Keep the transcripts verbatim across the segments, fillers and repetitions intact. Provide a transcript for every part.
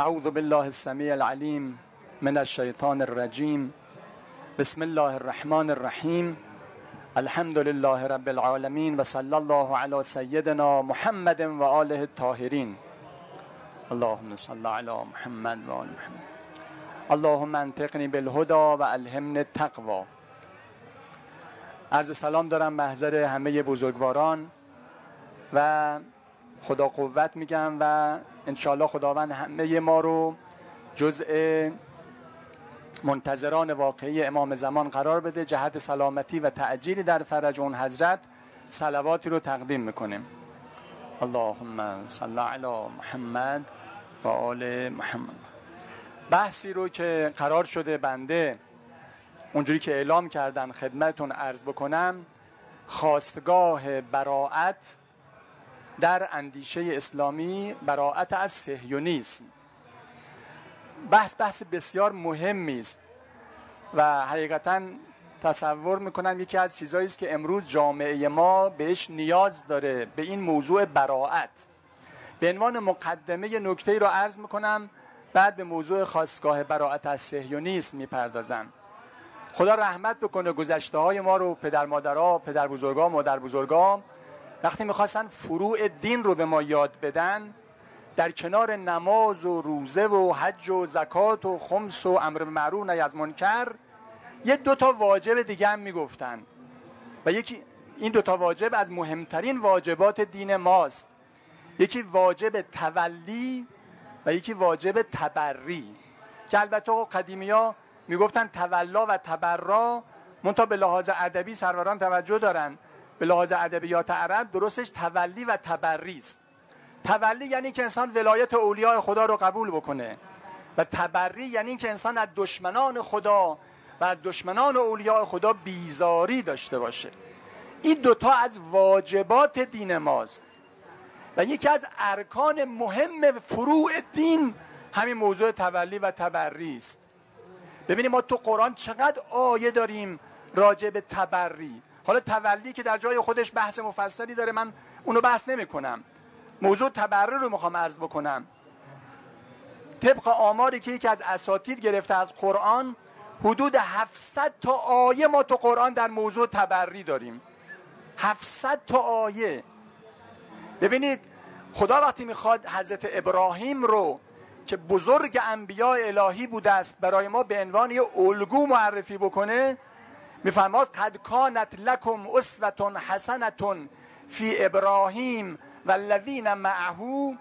اعوذ بالله السمیع العلیم من الشیطان الرجیم. بسم الله الرحمن الرحیم. الحمد لله رب العالمین و صلی الله علی سیدنا محمد و آله الطاهرین. اللهم صل علی محمد و آل محمد. اللهم انطقنی بالهدى و الهمنی التقوی. عرض سلام دارم محضر همه بزرگواران و خدا قوت میگم و انشاءالله خداوند همه ما رو جزء منتظران واقعی امام زمان قرار بده. جهت سلامتی و تعجیلی در فرج اون حضرت صلواتی رو تقدیم میکنیم. اللهم صل علی محمد و آل محمد. بحثی رو که قرار شده بنده اونجوری که اعلام کردن خدمتون عرض بکنم، خواستگاه براءت در اندیشه اسلامی، براءت از صهیونیسم. بحث بحث بسیار مهمی است و حقیقتا تصور میکنم یکی از چیزایی است که امروز جامعه ما بهش نیاز داره، به این موضوع براءت. به عنوان مقدمه نکته‌ای رو عرض میکنم، بعد به موضوع خواستگاه براءت از صهیونیسم میپردازم. خدا رحمت بکنه گذشته های ما رو، پدر مادرها، پدر بزرگا، مادر بزرگا وقتی میخواستن فروع دین رو به ما یاد بدن، در کنار نماز و روزه و حج و زکات و خمس و امر بالمعروف نهی از منکر یه دوتا واجب دیگه هم میگفتن و یکی این دوتا واجب از مهمترین واجبات دین ماست. یکی واجب تولی و یکی واجب تبری، که البته قدیمی ها میگفتن تولا و تبرا، منتها به لحاظ ادبی سروران توجه دارن، به لحاظ ادبیات عرب درستش تولی و تبری است. تولی یعنی که انسان ولایت اولیاء خدا رو قبول بکنه و تبری یعنی که انسان از دشمنان خدا و از دشمنان اولیاء خدا بیزاری داشته باشه. این دوتا از واجبات دین ماست و یکی از ارکان مهم فروع دین همین موضوع تولی و تبری است. ببینیم ما تو قرآن چقدر آیه داریم راجع به تبری. حالا تولی که در جای خودش بحث مفصلی داره، من اونو بحث نمی کنم. موضوع تبری رو میخوام عرض بکنم. طبق آماری که یکی از اساتید گرفته از قرآن، حدود هفتصد تا آیه ما تو قرآن در موضوع تبری داریم. هفتصد تا آیه. ببینید خدا وقتی میخواد حضرت ابراهیم رو که بزرگ انبیاء الهی بوده است برای ما به عنوان یه الگو معرفی بکنه، میفرماد قد کانت لکم اسوة حسنة فی ابراهیم و الذین معه.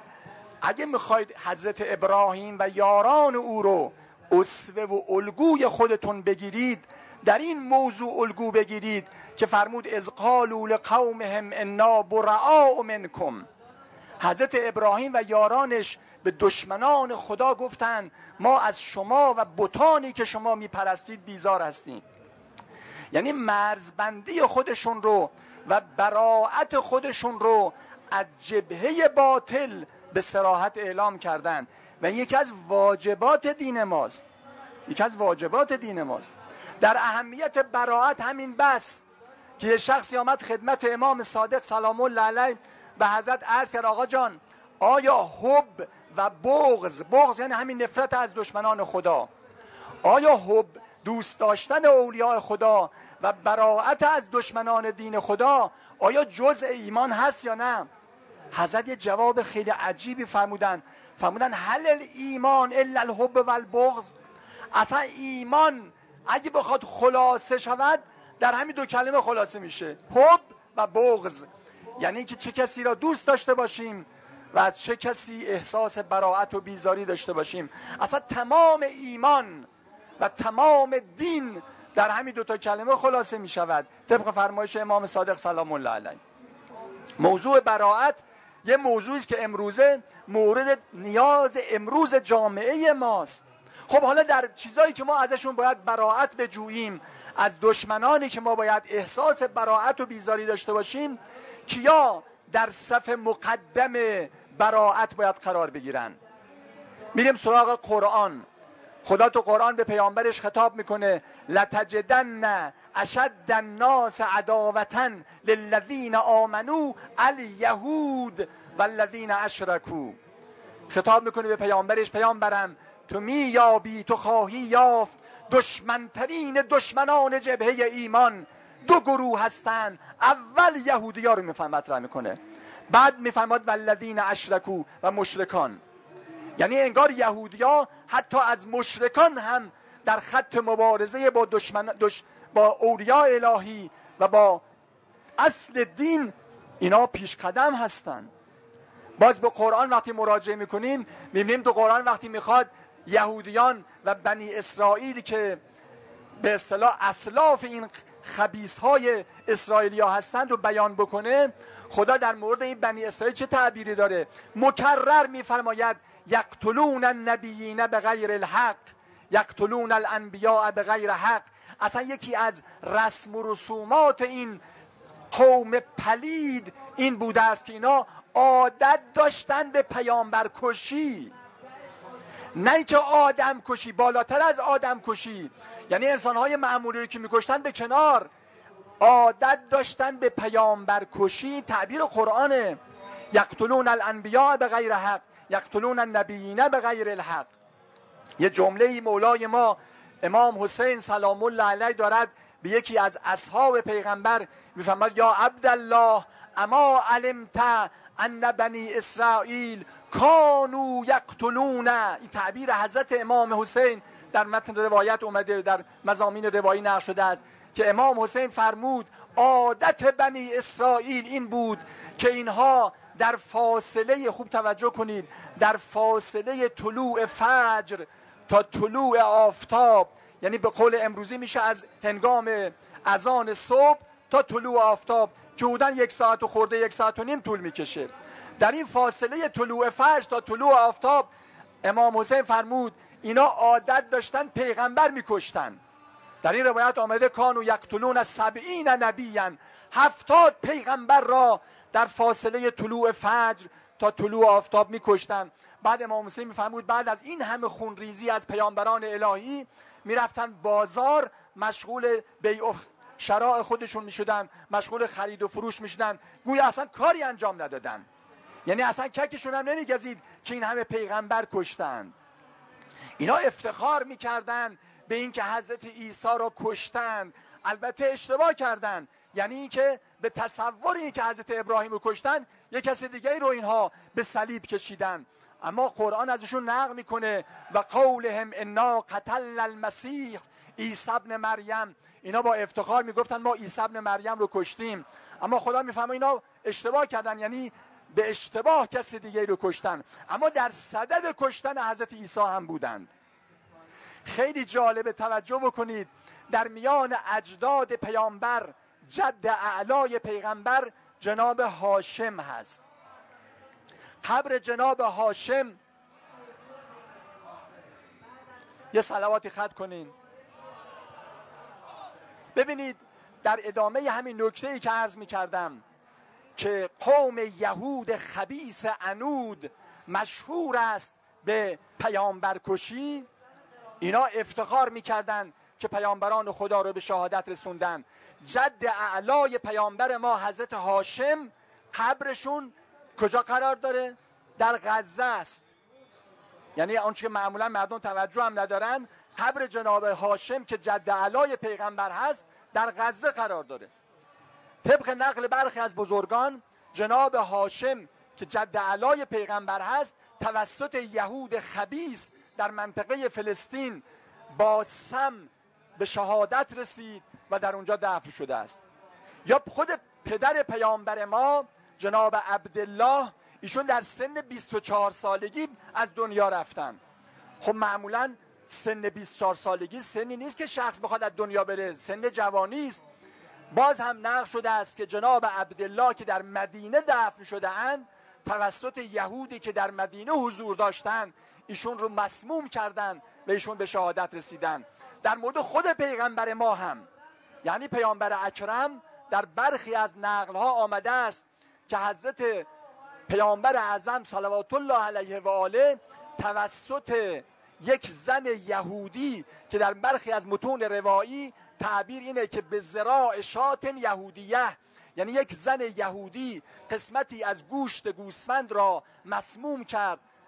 اگه میخواید حضرت ابراهیم و یاران او رو اسوه و الگوی خودتون بگیرید، در این موضوع الگو بگیرید که فرمود اذ قالوا لقومهم انا براء منکم. حضرت ابراهیم و یارانش به دشمنان خدا گفتند ما از شما و بتانی که شما میپرستید بیزار هستیم. یعنی مرزبندی خودشون رو و براءت خودشون رو از جبهه باطل به صراحت اعلام کردن و یکی از واجبات دین ماست. یکی از واجبات دین ماست. در اهمیت براءت همین بس که یه شخصی آمد خدمت امام صادق سلام الله علیه به حضرت عرض کرد آقا جان، آیا حب و بغض، بغض یعنی همین نفرت از دشمنان خدا، آیا حب دوست داشتن اولیاء خدا و براءت از دشمنان دین خدا آیا جزء ایمان هست یا نه؟ حضرت یه جواب خیلی عجیبی فرمودن. فرمودن هل الایمان الا الحب و البغض. اصلا ایمان اگه بخواد خلاصه شود در همین دو کلمه خلاصه میشه، حب و بغض. یعنی که چه کسی را دوست داشته باشیم و از چه کسی احساس براءت و بیزاری داشته باشیم. اصلا تمام ایمان و تمام دین در همین دو تا کلمه خلاصه می شود طبق فرمایش امام صادق سلام الله علیه. موضوع براءت یه موضوعی است که امروزه مورد نیاز امروز جامعه ماست. خب حالا در چیزایی که ما ازشون باید براءت بجوییم، از دشمنانی که ما باید احساس براءت و بیزاری داشته باشیم، کیا در صف مقدم براءت باید قرار بگیرن؟ میریم سراغ قرآن. خدا تو قرآن به پیامبرش خطاب میکنه لتجدن اشد الناس عداوة للذین آمنوا الیهود والذین اشرکوا. خطاب میکنه به پیامبرش: پیامبرم تو مییابی، تو خواهی یافت دشمنترین دشمنان جبهه ایمان دو گروه هستند. اول یهودی ها رو میفهم مطرح میکنه، بعد میفرماد والذین اشرکوا و مشرکان. یعنی انگار یهودی ها حتی از مشرکان هم در خط مبارزه با دشمن دش... با اولیاء الهی و با اصل دین اینا پیش قدم هستند. باز به قرآن وقتی مراجعه میکنیم میبینیم تو قرآن وقتی میخواد یهودیان و بنی اسرائیل که به اصطلاح اسلاف این خبیث های اسرائیلی ها هستند و بیان بکنه، خدا در مورد این بنی اسرائیل چه تعبیری داره؟ مکرر میفرماید یقتلون النبیین بغیر الحق، یقتلون الانبیاء بغیر حق. اصلا یکی از رسم و رسومات این قوم پلید این بوده است که اینا عادت داشتن به پیامبر کشی، نه که آدم کشی، بالاتر از آدم کشی. یعنی انسانهای معمولی رو که میکشتن به کنار، عادت داشتن به پیامبر کشی. تعبیر قرآنه: یقتلون الانبیاء بغیر حق، یقتلون النبیین بغیر الحق. یه جمله مولای ما امام حسین سلام الله علیه دارد به یکی از اصحاب پیغمبر میفرماد: یا عبدالله اما علمت ان بنی اسرائیل کانوا یقتلون. این تعبیر حضرت امام حسین در متن روایت اومده، در مضامین روایی نقل شده است که امام حسین فرمود عادت بنی اسرائیل این بود که اینها در فاصله، خوب توجه کنید، در فاصله طلوع فجر تا طلوع آفتاب، یعنی به قول امروزی میشه از هنگام اذان صبح تا طلوع آفتاب که حدوداً یک ساعت و خورده یک ساعت و نیم طول میکشه. در این فاصله طلوع فجر تا طلوع آفتاب امام حسین فرمود اینا عادت داشتن پیغمبر میکشتن. در این روایت آمده کانوا یقتلون سبعین نبیا، هفتاد پیغمبر را در فاصله طلوع فجر تا طلوع آفتاب میکشتن. بعد امام حسین میفرمود بعد از این همه خونریزی از پیامبران الهی میرفتن بازار، مشغول بیع و شراء خودشون میشدن، مشغول خرید و فروش میشدن، گویا اصلا کاری انجام ندادن. یعنی اصلا ککشون هم نمیگزید که این همه پیغمبر کشتند. اینا افتخار میکردن به این که حضرت عیسی را کشتند. البته اشتباه کردند، یعنی این که به تصور این که حضرت ابراهیم رو کشتن یک کسی دیگه رو اینها به صلیب کشیدن. اما قرآن ازشون نقل میکنه و قولهم انا قتلنا المسیح عیسی ابن مریم. اینا با افتخار میگفتن ما عیسی ابن مریم رو کشتیم، اما خدا میفهمه اینا اشتباه کردن، یعنی به اشتباه کسی دیگه رو کشتن، اما در صدد کشتن حضرت عیسی هم بودند. خیلی جالب توجه بکنید، در میان اجداد پیامبر جد اعلای پیغمبر جناب هاشم هست. قبر جناب هاشم، یه صلواتی خط کنین. ببینید در ادامه همین نکته‌ای که عرض می‌کردم که قوم یهود خبیث عنود مشهور است به پیامبر کشی، اینا افتخار می‌کردند که پیامبران خدا رو به شهادت رسوندن. جد اعلای پیامبر ما حضرت هاشم قبرشون کجا قرار داره؟ در غزه است. یعنی آنچه که معمولا مردم توجه هم ندارن، قبر جناب هاشم که جد اعلای پیغمبر هست در غزه قرار داره. طبق نقل برخی از بزرگان جناب هاشم که جد اعلای پیغمبر هست توسط یهود خبیث در منطقه فلسطین با سم به شهادت رسید و در اونجا دفن شده است. یا خود پدر پیامبر ما جناب عبدالله، ایشون در سن بیست و چهار سالگی از دنیا رفتن. خب معمولا سن بیست و چهار سالگی سنی نیست که شخص بخواد از دنیا بره، سن جوانی است. باز هم نقل شده است که جناب عبدالله که در مدینه دفن شده اند توسط یهودی که در مدینه حضور داشتند ایشون رو مسموم کردند و ایشون به شهادت رسیدن. در مورد خود پیغمبر ما هم، یعنی پیامبر اکرم، در برخی از نقل‌ها آمده است که حضرت پیامبر اعظم صلوات الله علیه و آله توسط یک زن یهودی که در برخی از متون روایی تعبیر اینه که به ذراع شات یهودیه، یعنی یک زن یهودی قسمتی از گوشت گوسفند را مسموم کرد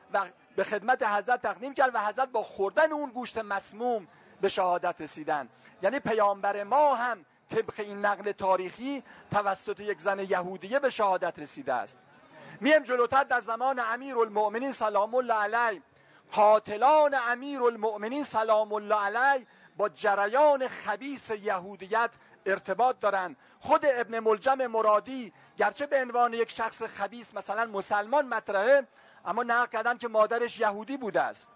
و به خدمت حضرت تقدیم کرد و حضرت با خوردن اون گوشت مسموم به شهادت رسیدن. یعنی پیامبر ما هم طبق این نقل تاریخی توسط یک زن یهودیه به شهادت رسیده است. میم جلوتر در زمان امیرالمؤمنین سلام الله علیه، قاتلان امیرالمؤمنین سلام الله علیه با جریان خبیث یهودیت ارتباط دارن. خود ابن ملجم مرادی گرچه به عنوان یک شخص خبیث مثلا مسلمان مطرحه، اما نقل کردن که مادرش یهودی بوده است.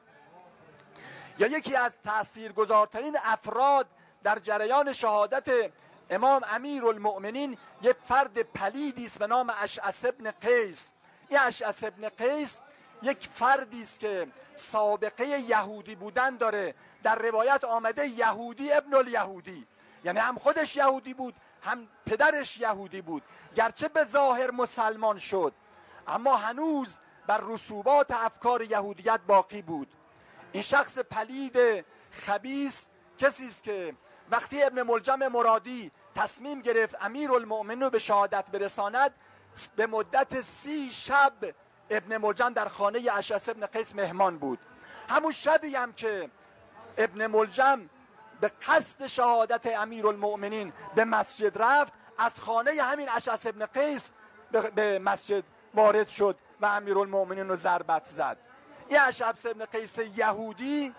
یا یکی از تاثیرگذارترین افراد در جریان شهادت امام امیرالمؤمنین یک فرد پلیدی است به نام اشعث ابن قیس. این اشعث ابن قیس یک فردی است که سابقه یهودی بودن داره. در روایت آمده یهودی ابن الیهودی، یعنی هم خودش یهودی بود هم پدرش یهودی بود. گرچه به ظاهر مسلمان شد اما هنوز بر رسوبات افکار یهودیت باقی بود. این شخص پلید خبیث کسی است که وقتی ابن ملجم مرادی تصمیم گرفت امیرالمؤمنین رو به شهادت برساند، به مدت سی شب ابن ملجم در خانه اشعث ابن قیس مهمان بود. همون شبی هم که ابن ملجم به قصد شهادت امیرالمؤمنین به مسجد رفت، از خانه همین اشعث ابن قیس به مسجد وارد شد و امیرالمؤمنین رو ضربت زد. این اشعث ابن قیس یهودی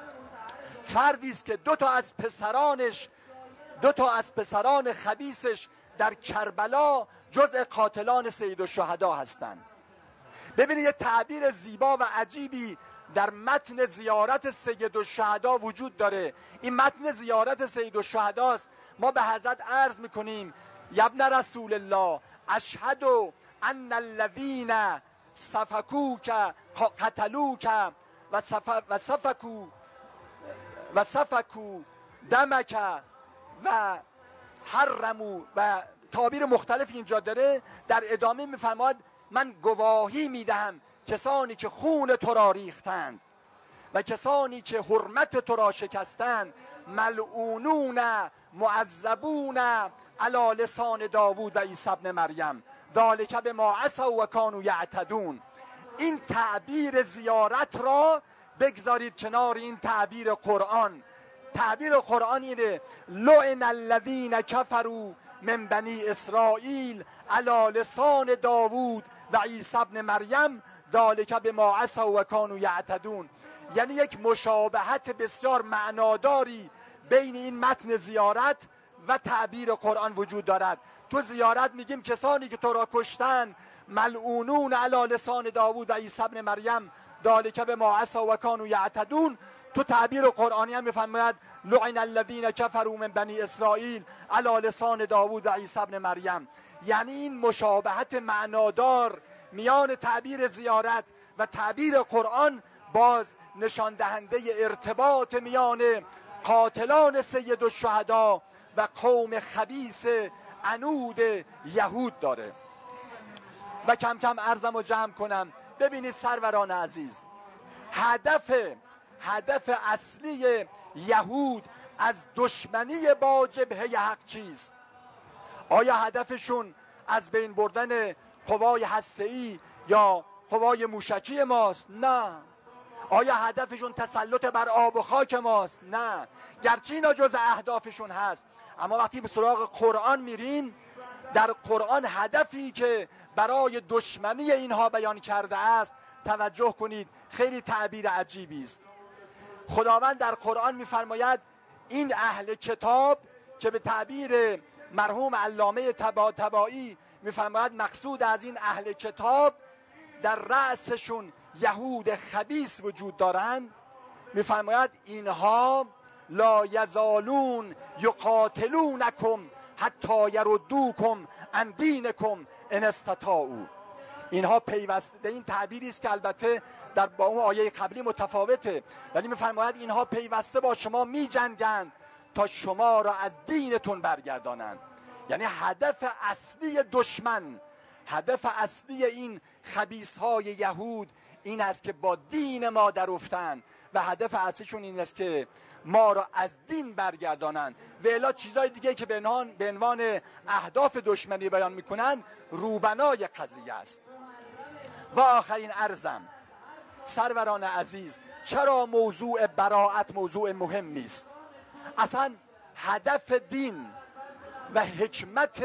فردی است که دو تا از پسرانش دو تا از پسران خبیثش در کربلا جزء قاتلان سید الشهدا هستند. ببینید یه تعبیر زیبا و عجیبی در متن زیارت سید الشهدا وجود داره. این متن زیارت سید الشهدا است. ما به حضرت عرض میکنیم ابن رسول الله اشهد ان الذین سفکوک قتلوک و و سفکو و سفکو دمک و حرمو و تعبیر مختلف اینجا داره. در ادامه میفرماید من گواهی میدهم کسانی که خون تو را ریختند و کسانی که حرمت تو را شکستند ملعونون معذبون علی لسان داوود و عیسی ابن مریم ذالک بما عصوا و کانوا یعتدون. این تعبیر زیارت را بگذارید کنار این تعبیر قرآن. تعبیر قرآن اینه لعن الذین کفروا من بنی اسرائیل علی لسان داوود و عیسی ابن مریم ذالک بما عصوا و کانوا یعتدون. یعنی یک مشابهت بسیار معناداری بین این متن زیارت و تعبیر قرآن وجود دارد. تو زیارت میگیم کسانی که تو را کشتن ملعونون علی لسان داوود و عیسی ابن مریم ذالک بما عصوا و کانوا یعتدون. تو تعبیر قرآنی هم میفرماید لعن الذین کفروا من بنی اسرائیل علی لسان داوود و عیسی ابن مریم. یعنی این مشابهت معنادار میان تعبیر زیارت و تعبیر قرآن باز نشان دهنده ارتباط میان قاتلان سید الشهدا و قوم خبیث عنود یهود داره. و کم کم عرضم رو جمع کنم. ببینید سروران عزیز، هدف هدف اصلی یهود از دشمنی با جبهه حق چیست؟ آیا هدفشون از بین بردن قوای هسته‌ای یا قوای موشکی ماست؟ نه. آیا هدفشون تسلط بر آب و خاک ماست؟ نه. گرچه اینا جز اهدافشون هست، اما وقتی به سراغ قرآن میرین، در قرآن هدفی که برای دشمنی اینها بیان کرده است، توجه کنید خیلی تعبیر عجیبی است. خداوند در قرآن میفرماید این اهل کتاب که به تعبیر مرحوم علامه طباطبایی میفرماید مقصود از این اهل کتاب در رأسشون یهود خبیث وجود دارند. میفرماید اینها لا یزالون یقاتلونکم حتی یردوکم عن دینکم ان استطاعوا. اینها پیوسته، این تعبیری است که البته در با اون آیه قبلی متفاوته، ولی میفرماید اینها پیوسته با شما میجنگند تا شما را از دینتون برگردانند. یعنی هدف اصلی دشمن، هدف اصلی این خبیث‌های یهود این است که با دین ما در افتند و هدف اصلیشون این است که ما را از دین برگردانند و الا چیزای دیگه که به عنوان به عنوان اهداف دشمنی بیان میکنند روبنای قضیه است. و آخرین عرضم سروران عزیز، چرا موضوع براءت موضوع مهمی است؟ اصلا هدف دین و حکمت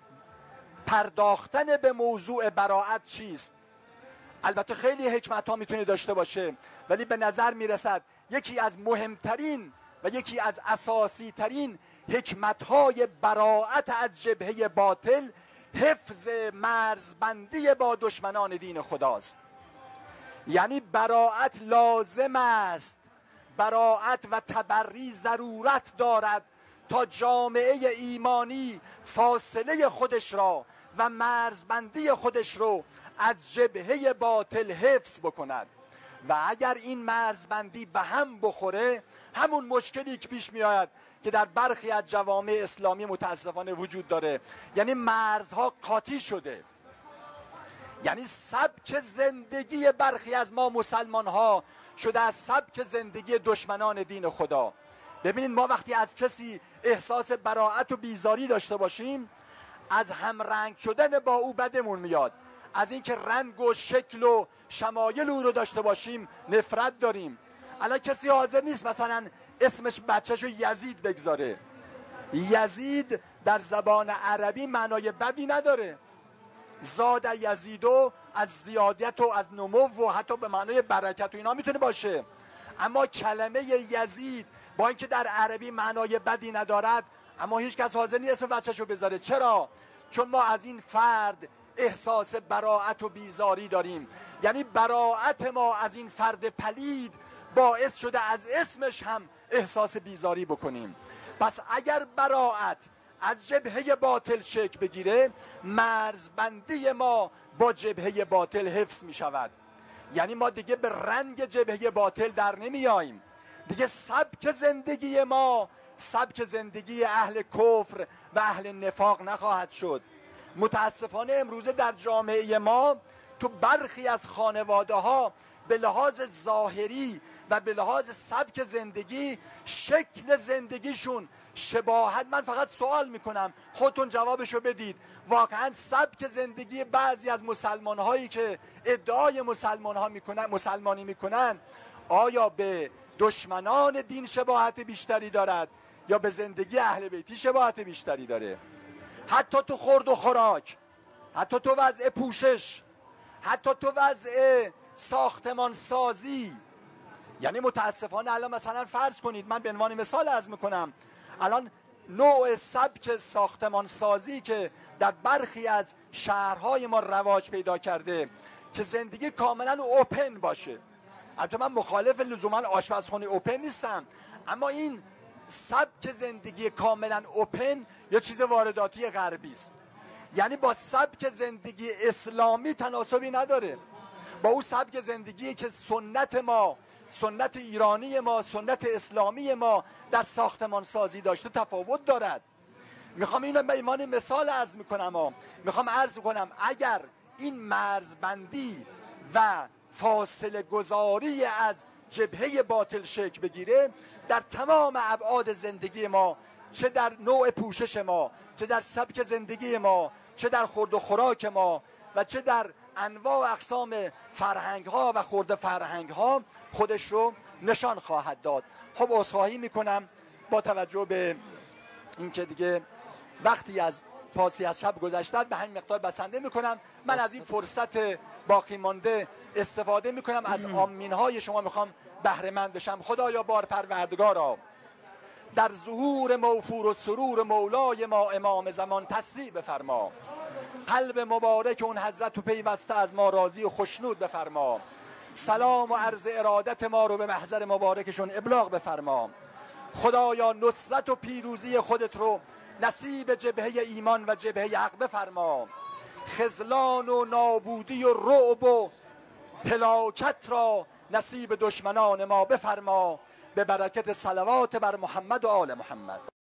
پرداختن به موضوع براءت چیست؟ البته خیلی حکمت ها میتونه داشته باشه، ولی به نظر میرسد یکی از مهمترین و یکی از اساسی ترین حکمت های براءت از جبهه باطل حفظ مرزبندی با دشمنان دین خداست. یعنی براءت لازم است، براءت و تبری ضرورت دارد تا جامعه ایمانی فاصله خودش را و مرزبندی خودش رو از جبهه باطل حفظ بکند. و اگر این مرزبندی به هم بخوره، همون مشکلی که پیش می آید که در برخی از جوامع اسلامی متاسفانه وجود داره، یعنی مرزها قاطی شده. یعنی سبک زندگی برخی از ما مسلمان ها شده از سبک زندگی دشمنان دین خدا. ببینید ما وقتی از کسی احساس براءت و بیزاری داشته باشیم، از همرنگ شدن با او بدمون میاد. از اینکه رنگ و شکل و شمایل او رو داشته باشیم نفرت داریم. الان کسی حاضر نیست مثلا اسمش بچه‌شو یزید بگذاره. یزید در زبان عربی معنای بدی نداره. زاد یزیدو از زیادت و از نمو و حتی به معنای برکت و اینا میتونه باشه. اما کلمه یزید با اینکه در عربی معنای بدی ندارد، اما هیچ کس حاضر نیست اسم بچه‌شو بذاره. چرا؟ چون ما از این فرد احساس براءت و بیزاری داریم. یعنی براءت ما از این فرد پلید باعث شده از اسمش هم احساس بیزاری بکنیم. پس اگر براءت از جبهه باطل شکل بگیره، مرزبندی ما با جبهه باطل حفظ می شود. یعنی ما دیگه به رنگ جبهه باطل در نمی آییم. دیگه سبک زندگی ما سبک زندگی اهل کفر و اهل نفاق نخواهد شد. متاسفانه امروزه در جامعه ما تو برخی از خانواده ها به لحاظ ظاهری و به لحاظ سبک زندگی شکل زندگیشون شباهت، من فقط سوال میکنم خودتون جوابشو بدید، واقعا سبک زندگی بعضی از مسلمان هایی که ادعای مسلمان ها میکنن مسلمانی میکنن آیا به دشمنان دین شباهت بیشتری دارد یا به زندگی اهل بیتی شباهت بیشتری داره؟ حتی تو خورد و خوراک، حتی تو وضع پوشش، حتی تو وضع ساختمان سازی. یعنی متاسفانه الان مثلا فرض کنید، من به عنوان مثال عرض میکنم، الان نوع سبک ساختمان سازی که در برخی از شهرهای ما رواج پیدا کرده که زندگی کاملا اوپن باشه. البته من مخالف لزوما آشپزخونه اوپن نیستم، اما این سبک زندگی کاملا اوپن یا چیز وارداتی غربی است. یعنی با سبک زندگی اسلامی تناسبی نداره، با اون سبک زندگی که سنت ما، سنت ایرانی ما، سنت اسلامی ما در ساختمان سازی داشته تفاوت دارد. میخوام اینو به عنوان مثال عرض میکنم. میخوام عرض کنم اگر این مرزبندی و فاصله گذاری از جبهه باطل شکل بگیره، در تمام ابعاد زندگی ما، چه در نوع پوشش ما، چه در سبک زندگی ما، چه در خورد و خوراک ما و چه در انواع و اقسام فرهنگ ها و خورد فرهنگ ها خودش رو نشان خواهد داد. خب عذرخواهی میکنم با توجه به اینکه دیگه وقتی از پاسی از شب گذشته به همین مقدار بسنده میکنم. من از این فرصت باقی مانده استفاده میکنم، از آمین های شما میخوام بهره مند بشم. خدایا بار پروردگارا، در ظهور موفور و سرور مولای ما امام زمان تسریع بفرما. قلب مبارک اون حضرت و پیوسته از ما راضی و خوشنود بفرما. سلام و عرض ارادت ما رو به محضر مبارکشون ابلاغ بفرما. خدایا نصرت و پیروزی خودت رو نصیب جبهه ایمان و جبهه حق بفرما. خذلان و نابودی و رعب و هلاکت را نصیب دشمنان ما بفرما، به برکت صلوات بر محمد و آل محمد.